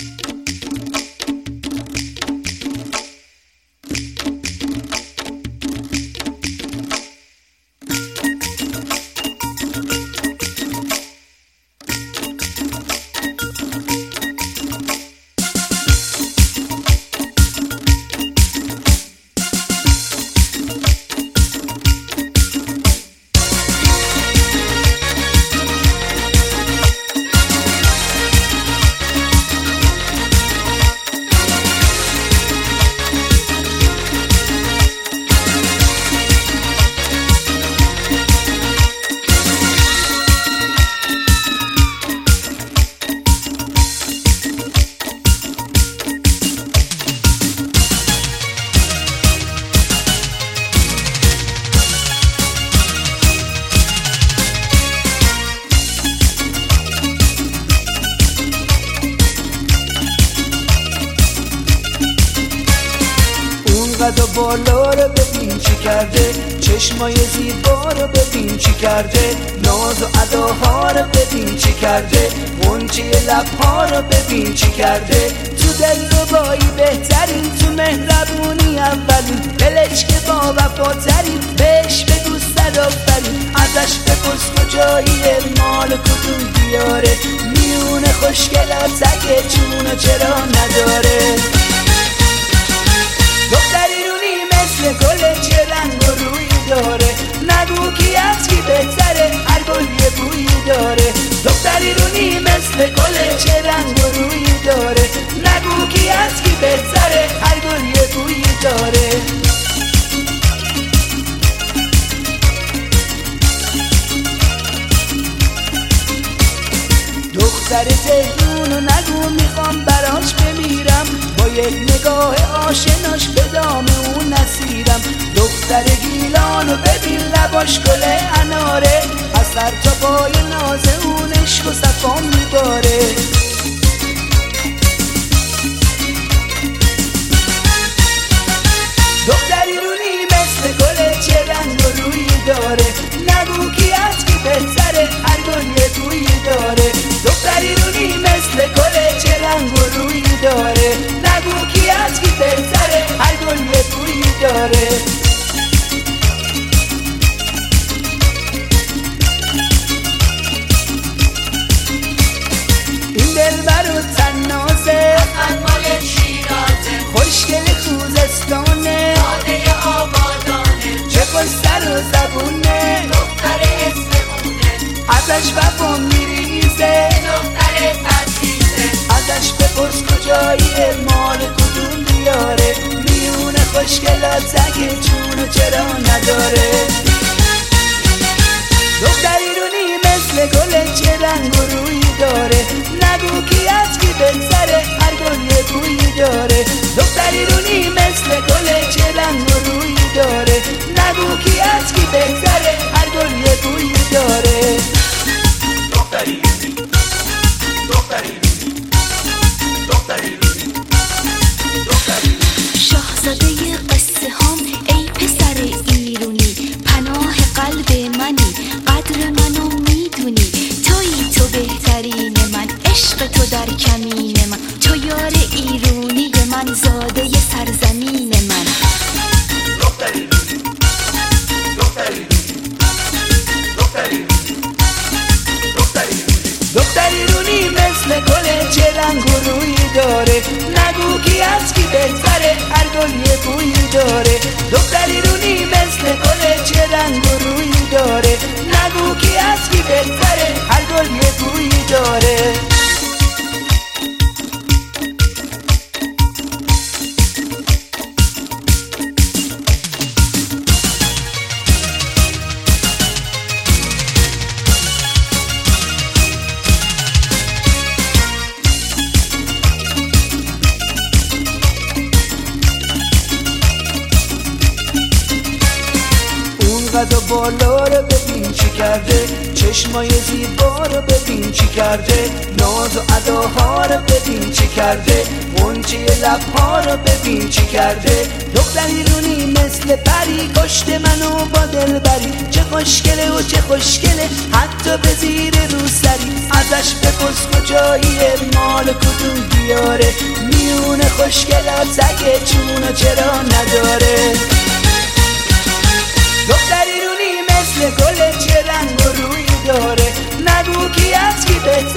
قد و بالا رو ببین چی کرده، چشمای زیبا رو ببین چی کرده، ناز و اداها رو ببین چی کرده، غنچه لبها رو ببین چی کرده. تو دلربایی بهترین، تو مهربونی اولین، دلش که با وفاترین، بهش بگو صد آفرین. ازش بپرس کجاییه، مال کدوم دیاره، میونه خوشگلات اگه جونو چرا نداره. دختریرونی مثل گل، چه رنگ و رویی داره، نگو کی از کی بهتره، هر گل یه بویی داره. دختریرونی مثل گل، چه رنگ و رویی داره، نگو کی از کی بهتره، هر گل یه بویی داره. دختر تهرونو نگو میخوام براش بمیرم، با یک نگاه آشناش به دام اون نسیرم. دختر گیلانو ببین لباش گل اناره، از سر تا پای ناز اون عشق و صفا میباره. دختریرونی مثل گل، چه رنگ و رویی داره، نگو کی از کی بهتره، هر گل یه بویی داره. دختریرونی مثل گل، چه رنگ و رویی داره، نگو کی از کی بهتره، هر گل یه بویی داره. این دلبر و تنازه، مال شیرازه، خوشگل خوزستانه، ساده آبادانه، چه خوش‌سر و زبونه، دختر اسمونه، ازش وفا میریزه، دختر تدریسه. ازش بپرس کجاییه، مال کدوم دیاره، میونه خوشگلات اگه جونو چرا نداره. دختریرونی مثل گل، چه رنگ و رویی داره، نگو کی از کی بهتره، هر گل یه بویی داره. دختریرونی مثل گل، چه رنگ و رویی داره، نگو کی از کی بهتره، هر گل یه بویی داره. دختریرونی، دختریرونی، دختریرونی، دختریرونی. شاهزاده قصه هم ای پسر ایرونی، پناه قلب منی، قدر منو میدونی، تویی تو بهترین من، عشق تو در کمین من، تو یار ایرونی من، زاده سرزمین من. دختریرونی، دختریرونی، دختریرونی، دختریرونی. دختریرونی مثل گل، چه رنگ و رویی داره، نگو کی از کی بهتره، هر گل یه بویی داره. دختریرونی مثل گل، چه رنگ و رویی داره، نگو کی از کی بهتره، هر گل یه بویی داره. قد و بالا رو ببین چی کرده، چشمای زیبا رو ببین چی کرده، ناز و اداها رو ببین چی کرده، غنچه لبها رو ببین چی کرده. دختریرونی مثل پری، کشت منو با دلبری، چه خوشگله و چه خوشگله، حتی به زیر روسری. ازش بپرس کجاییه، مال کدوم بیاره میونه خوشگلات سگه چونو چرا نداره دختری رونی مثل گل چه رنگ و روی داره نگو کی از کی بهتره